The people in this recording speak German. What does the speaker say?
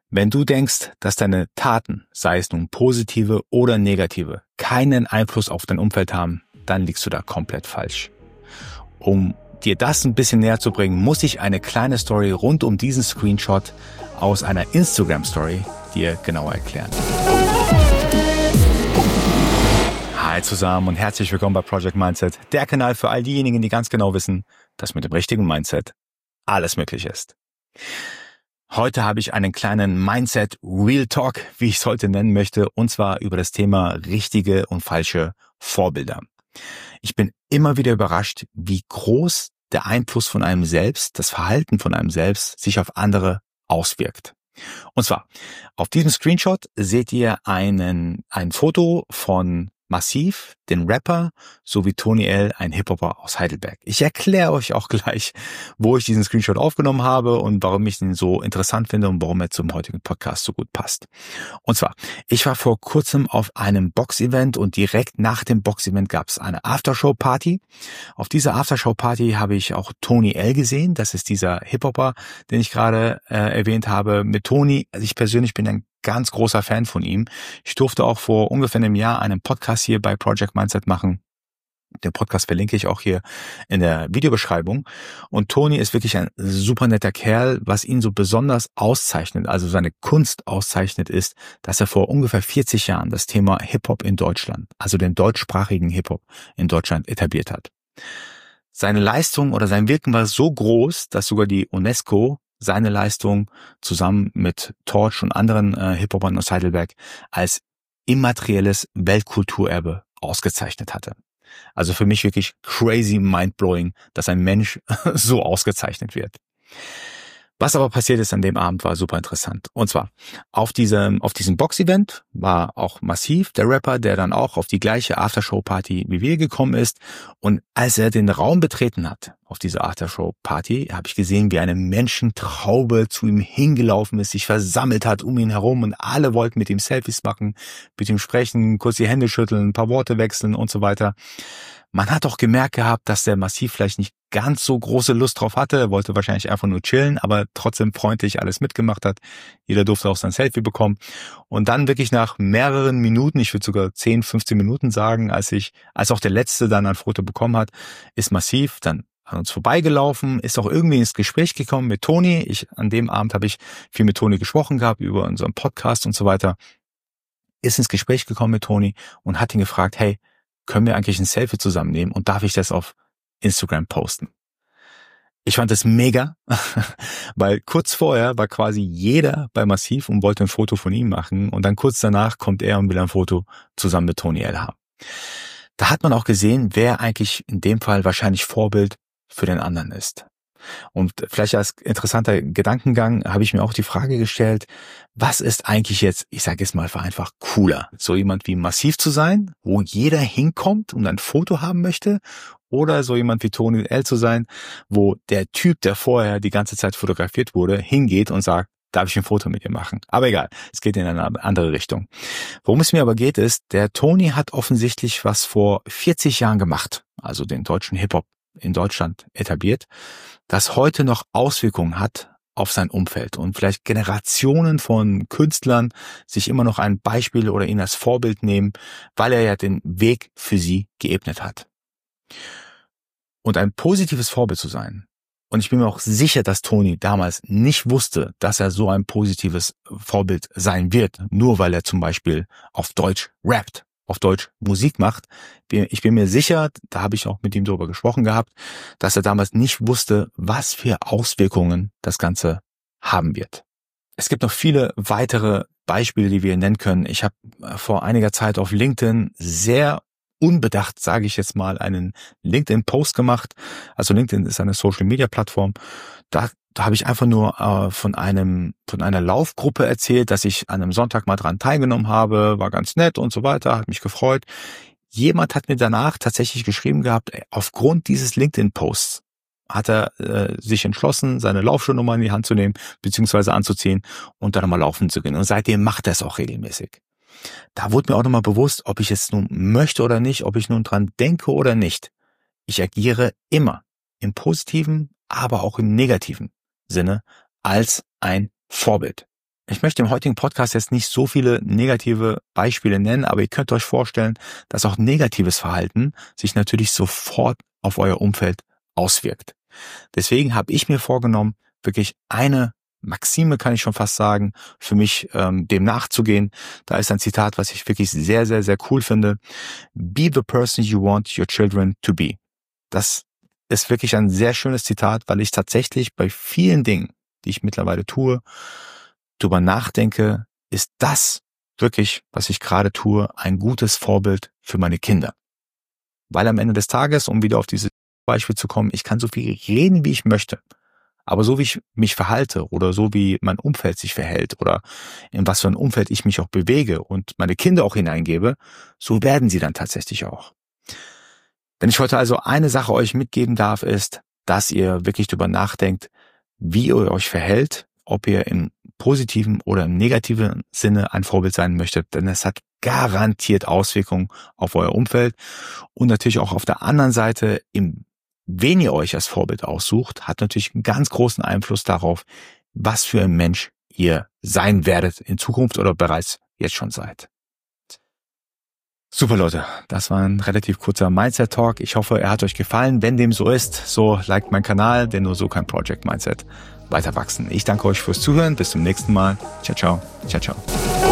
Wenn du denkst, dass deine Taten, sei es nun positive oder negative, keinen Einfluss auf dein Umfeld haben, dann liegst du da komplett falsch. Um dir das ein bisschen näher zu bringen, muss ich eine kleine Story rund um diesen Screenshot aus einer Instagram-Story dir genauer erklären. Hi zusammen und herzlich willkommen bei Project Mindset, der Kanal für all diejenigen, die ganz genau wissen, dass mit dem richtigen Mindset alles möglich ist. Heute habe ich einen kleinen Mindset Real Talk, wie ich es heute nennen möchte, und zwar über das Thema richtige und falsche Vorbilder. Ich bin immer wieder überrascht, wie groß der Einfluss von einem selbst, das Verhalten von einem selbst sich auf andere auswirkt. Und zwar, auf diesem Screenshot seht ihr ein Foto von Massiv, den Rapper, sowie Tony L., ein Hip-Hopper aus Heidelberg. Ich erkläre euch auch gleich, wo ich diesen Screenshot aufgenommen habe und warum ich ihn so interessant finde und warum er zum heutigen Podcast so gut passt. Und zwar, ich war vor kurzem auf einem Box-Event und direkt nach dem Box-Event gab es eine Aftershow-Party. Auf dieser Aftershow-Party habe ich auch Tony L. gesehen. Das ist dieser Hip-Hopper, den ich gerade erwähnt habe. Mit Tony, also ich persönlich bin ein ganz großer Fan von ihm. Ich durfte auch vor ungefähr einem Jahr einen Podcast hier bei Project Mindset machen. Den Podcast verlinke ich auch hier in der Videobeschreibung. Und Tony ist wirklich ein super netter Kerl. Was ihn so besonders auszeichnet, also seine Kunst auszeichnet, ist, dass er vor ungefähr 40 Jahren das Thema Hip-Hop in Deutschland, also den deutschsprachigen Hip-Hop in Deutschland etabliert hat. Seine Leistung oder sein Wirken war so groß, dass sogar die UNESCO seine Leistung zusammen mit Torch und anderen Hip-Hopern aus Heidelberg als immaterielles Weltkulturerbe ausgezeichnet hatte. Also für mich wirklich crazy mindblowing, dass ein Mensch so ausgezeichnet wird. Was aber passiert ist an dem Abend, war super interessant. Und zwar, auf diesem Box-Event war auch Massiv, der Rapper, der dann auch auf die gleiche Aftershow-Party wie wir gekommen ist. Und als er den Raum betreten hat, auf diese Aftershow-Party, habe ich gesehen, wie eine Menschentraube zu ihm hingelaufen ist, sich versammelt hat um ihn herum und alle wollten mit ihm Selfies machen, mit ihm sprechen, kurz die Hände schütteln, ein paar Worte wechseln und so weiter. Man hat auch gemerkt gehabt, dass der Massiv vielleicht nicht ganz so große Lust drauf hatte. Er wollte wahrscheinlich einfach nur chillen, aber trotzdem freundlich alles mitgemacht hat. Jeder durfte auch sein Selfie bekommen. Und dann wirklich nach mehreren Minuten, ich würde sogar 10, 15 Minuten sagen, als auch der Letzte dann ein Foto bekommen hat, ist Massiv dann an uns vorbeigelaufen, ist auch irgendwie ins Gespräch gekommen mit Tony. An dem Abend habe ich viel mit Tony gesprochen gehabt, über unseren Podcast und so weiter. Ist ins Gespräch gekommen mit Tony und hat ihn gefragt, hey, können wir eigentlich ein Selfie zusammennehmen und darf ich das auf Instagram posten? Ich fand das mega, weil kurz vorher war quasi jeder bei Massiv und wollte ein Foto von ihm machen und dann kurz danach kommt er und will ein Foto zusammen mit Tony L. haben. Da hat man auch gesehen, wer eigentlich in dem Fall wahrscheinlich Vorbild für den anderen ist. Und vielleicht als interessanter Gedankengang habe ich mir auch die Frage gestellt, was ist eigentlich jetzt, ich sage jetzt mal vereinfacht, cooler? So jemand wie Massiv zu sein, wo jeder hinkommt und ein Foto haben möchte, oder so jemand wie Tony L. zu sein, wo der Typ, der vorher die ganze Zeit fotografiert wurde, hingeht und sagt, darf ich ein Foto mit dir machen? Aber egal, es geht in eine andere Richtung. Worum es mir aber geht ist, der Tony hat offensichtlich was vor 40 Jahren gemacht, also den deutschen Hip-Hop in Deutschland etabliert, das heute noch Auswirkungen hat auf sein Umfeld und vielleicht Generationen von Künstlern sich immer noch ein Beispiel oder ihn als Vorbild nehmen, weil er ja den Weg für sie geebnet hat. Und ein positives Vorbild zu sein. Und ich bin mir auch sicher, dass Tony damals nicht wusste, dass er so ein positives Vorbild sein wird, nur weil er zum Beispiel auf Deutsch rappt, auf Deutsch Musik macht. Ich bin mir sicher, da habe ich auch mit ihm darüber gesprochen gehabt, dass er damals nicht wusste, was für Auswirkungen das Ganze haben wird. Es gibt noch viele weitere Beispiele, die wir nennen können. Ich habe vor einiger Zeit auf LinkedIn sehr unbedacht, sage ich jetzt mal, einen LinkedIn-Post gemacht. Also LinkedIn ist eine Social-Media-Plattform. Da habe ich einfach nur von einer Laufgruppe erzählt, dass ich an einem Sonntag mal dran teilgenommen habe, war ganz nett und so weiter, hat mich gefreut. Jemand hat mir danach tatsächlich geschrieben gehabt, aufgrund dieses LinkedIn-Posts hat er sich entschlossen, seine Laufschuhnummer in die Hand zu nehmen, beziehungsweise anzuziehen und dann mal laufen zu gehen. Und seitdem macht er es auch regelmäßig. Da wurde mir auch nochmal bewusst, ob ich es nun möchte oder nicht, ob ich nun dran denke oder nicht. Ich agiere immer im positiven, aber auch im negativen Sinne als ein Vorbild. Ich möchte im heutigen Podcast jetzt nicht so viele negative Beispiele nennen, aber ihr könnt euch vorstellen, dass auch negatives Verhalten sich natürlich sofort auf euer Umfeld auswirkt. Deswegen habe ich mir vorgenommen, wirklich eine Maxime, kann ich schon fast sagen, für mich dem nachzugehen. Da ist ein Zitat, was ich wirklich sehr, sehr, sehr cool finde. Be the person you want your children to be. Das ist wirklich ein sehr schönes Zitat, weil ich tatsächlich bei vielen Dingen, die ich mittlerweile tue, drüber nachdenke, ist das wirklich, was ich gerade tue, ein gutes Vorbild für meine Kinder. Weil am Ende des Tages, um wieder auf dieses Beispiel zu kommen, ich kann so viel reden, wie ich möchte. Aber so wie ich mich verhalte oder so wie mein Umfeld sich verhält oder in was für ein Umfeld ich mich auch bewege und meine Kinder auch hineingebe, so werden sie dann tatsächlich auch. Wenn ich heute also eine Sache euch mitgeben darf, ist, dass ihr wirklich darüber nachdenkt, wie ihr euch verhält, ob ihr im positiven oder im negativen Sinne ein Vorbild sein möchtet, denn es hat garantiert Auswirkungen auf euer Umfeld und natürlich auch auf der anderen Seite, wen ihr euch als Vorbild aussucht, hat natürlich einen ganz großen Einfluss darauf, was für ein Mensch ihr sein werdet in Zukunft oder bereits jetzt schon seid. Super Leute, das war ein relativ kurzer Mindset-Talk. Ich hoffe, er hat euch gefallen. Wenn dem so ist, so liked meinen Kanal, denn nur so kann Project Mindset weiter wachsen. Ich danke euch fürs Zuhören. Bis zum nächsten Mal. Ciao, ciao. Ciao, ciao.